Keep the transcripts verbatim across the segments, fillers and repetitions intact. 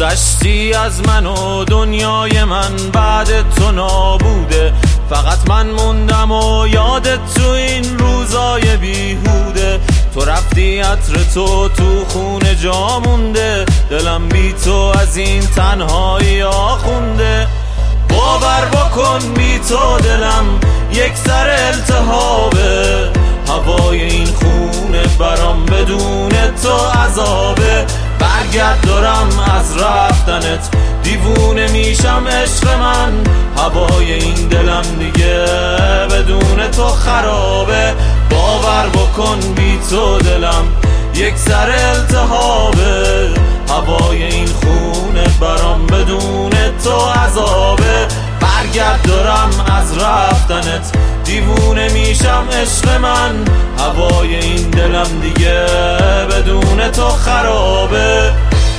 گذشتی از من و دنیای من بعد تو نابوده، فقط من موندم و یادت تو این روزای بیهوده. تو رفتی عطر تو تو خونه جا مونده، دلم بی تو از این تنهایی آخونده. باور بکن بی تو دلم یک سر التهابه، هوای این خونه برام بدون تو عذابه. برگرد دارم از رفتنت دیوونه میشم عشق من، هوای این دلم دیگه بدون تو خرابه. باور بکن بی تو دلم یک سر التهابه، هوای این خونه برام بدون تو عذابه. برگرد دارم از رفتنت دیوونه میشم عشق من، هوای این دلم دیگه بدون تو خرابه.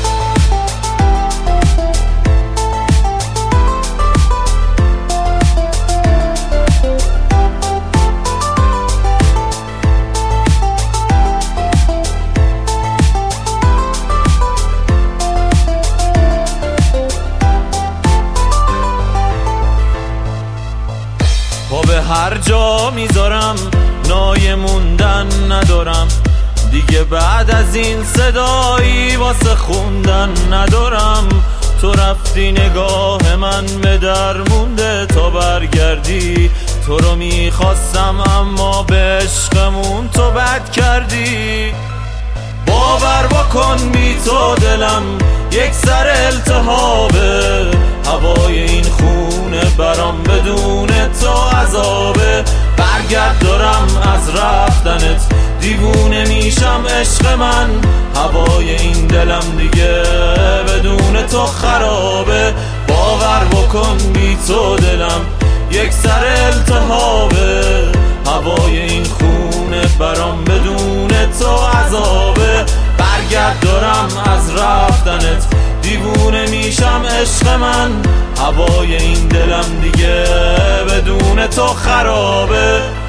پا به هر جا میذارم نای موندن ندارم دیگه، بعد از این صدایی واسه خوندن ندارم. تو رفتی نگاه من به در مونده، تا برگردی تو رو میخواستم اما به عشقمون تو بد کردی. باور بکن بی تو دلم یک سر التهابه، هوای این خونه برام بدون تو عذابه. برگرد دارم از رفتنت دیوونه میشم عشق من، هوای این دلم دیگه بدون تو خرابه. باور بکن بی تو دلم یک سر التهابه، هوای این خونه برام بدون تو عذابه. برگرد دارم از رفتنت دیوونه میشم عشق من، هوای این دلم دیگه بدون تو خرابه.